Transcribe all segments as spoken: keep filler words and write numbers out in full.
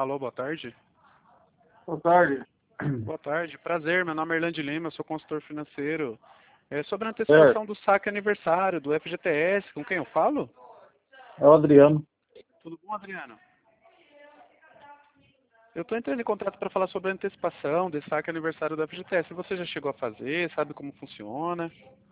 Alô, boa tarde. Boa tarde. Boa tarde, prazer, meu nome é Erlande Lima, eu sou consultor financeiro. É sobre a Certo. antecipação do saque aniversário do F G T S, com quem eu falo? É o Adriano. Tudo bom, Adriano? Eu estou entrando em contato para falar sobre a antecipação desse saque aniversário do F G T S. Você já chegou a fazer, sabe como funciona?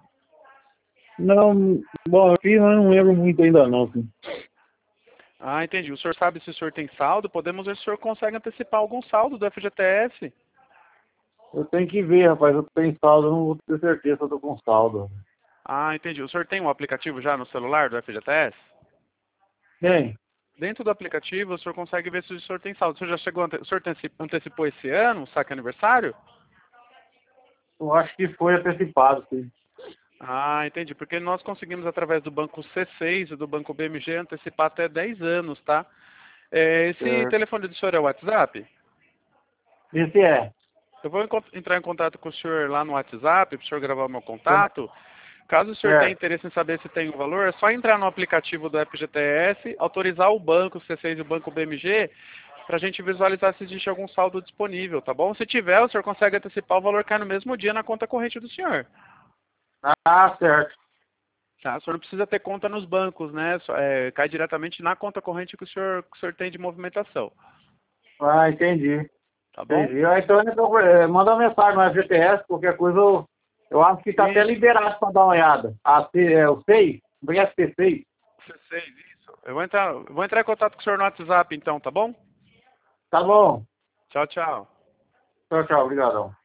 Não, bom, aqui eu não lembro muito ainda não, assim. Ah, entendi. O senhor sabe se o senhor tem saldo? Podemos ver se o senhor consegue antecipar algum saldo do F G T S. Eu tenho que ver, rapaz, eu tenho saldo, eu não vou ter certeza se eu tô com saldo. Ah, entendi. O senhor tem um aplicativo já no celular do F G T S? Tem? Dentro do aplicativo, o senhor consegue ver se o senhor tem saldo. O senhor já chegou, ante- o senhor anteci- antecipou esse ano o saque aniversário? Eu acho que foi antecipado, sim. Ah, entendi. Porque nós conseguimos, através do banco C seis e do banco B M G, antecipar até dez anos, tá? É, esse Certo. telefone do senhor é o WhatsApp? Esse é. Eu vou encont- entrar em contato com o senhor lá no WhatsApp, para o senhor gravar o meu contato. Caso o senhor tenha Certo. interesse em saber se tem o valor, é só entrar no aplicativo do F G T S, autorizar o banco C seis e o banco B M G, para a gente visualizar se existe algum saldo disponível, tá bom? Se tiver, o senhor consegue antecipar o valor, cai no mesmo dia na conta corrente do senhor. Ah, certo. Tá? O senhor não precisa ter conta nos bancos, né? Só, é, cai diretamente na conta corrente que o senhor, que o senhor tem de movimentação, Ah, entendi. tá bom? Entendi. Ah, então, então é, manda uma mensagem no F G T S, qualquer coisa eu, eu acho que tá até Isso, liberado para dar uma olhada. A C, é, o seis? O F T seis? C seis, isso. Eu vou entrar, eu vou entrar em contato com o senhor no WhatsApp então, tá bom? Tá bom. Tchau, tchau. Tchau, tchau. Obrigadão.